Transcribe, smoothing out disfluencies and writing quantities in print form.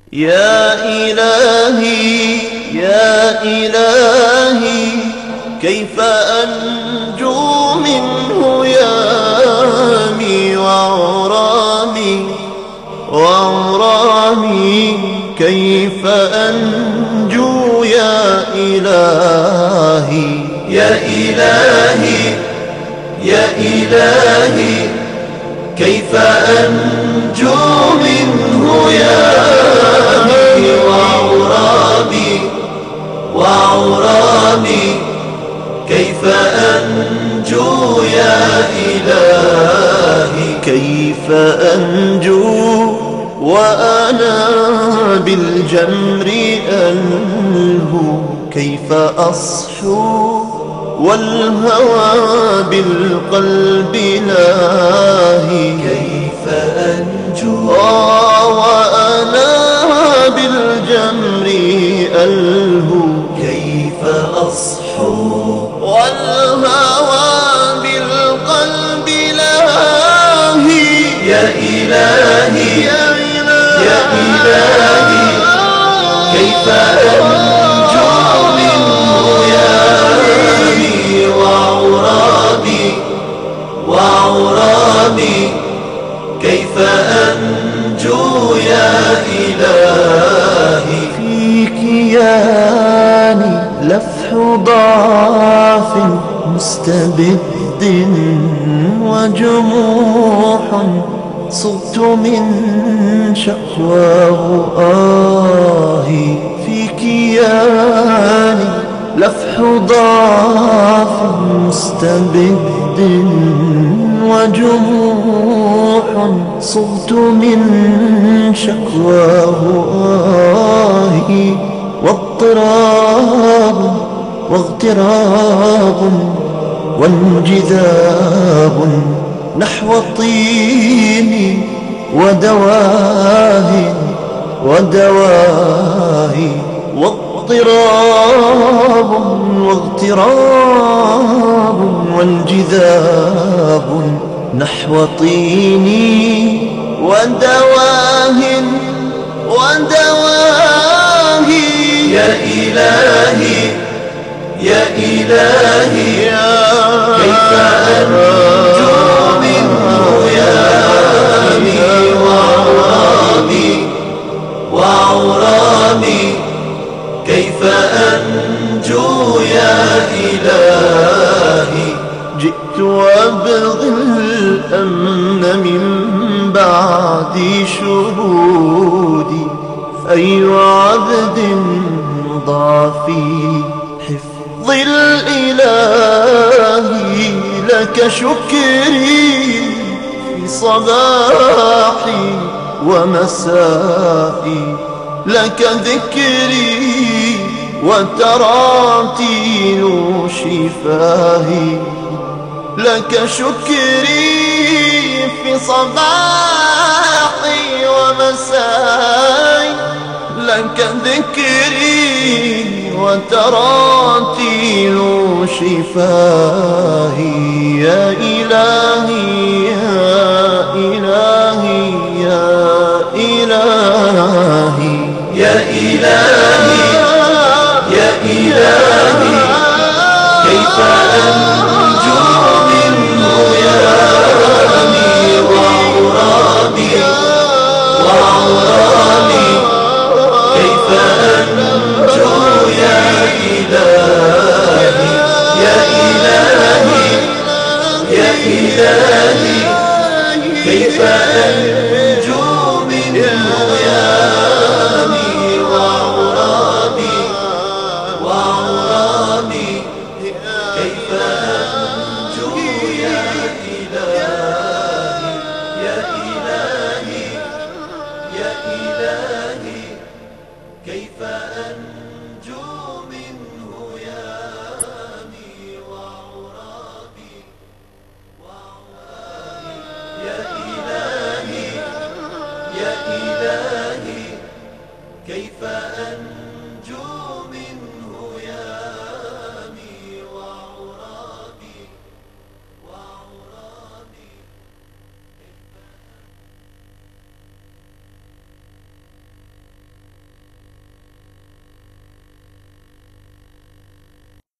يا إلهي يا إلهي كيف أنجو منه يامي وعرامي كيف أنجو يا إلهي يا إلهي يا إلهي كيف أنجو منه يامي وعرامي كيف أنجو يا إلهي كيف أنجو وأنا بالجمر ألهو كيف أصحو والهوى بالقلب لاهي كيف أنجو وأنا بالجمر ألهو كيف أصحو والهوى بالقلب لاهي يا إلهي يا إلهي كيف أنجو منه يامي وعرامي كيف أنجو يا إلهي في كياني لفح ضعف مستبد وجموح صرت من شكواه آهي في كياني لفح ضعف مستبد وجموح صرت من شكواه آهي واغتراب وانجذاب نحو الطين ودواه واغتراب وانجذاب نحو طين ودواه يا إلهي يا إلهي كيف أنجو منه يامي وعرامي كيف أنجو يا إلهي جئت وأبغي الأمن من بعد شهودي أي عبد ضاع في حفظ الإله لك شكري في صباحي ومسائي لك ذكري وتراتيل شفاهي لك شكري في صباحي ومسائي لك ذكري وتراتيل شفاهي يا إلهي يا إلهي يا إلهي يا إلهي يا إلهي كيف أنجو منه يامي وعرامي كيف أنجو يا إلهي يا إلهي يا إلهي كيف أنجو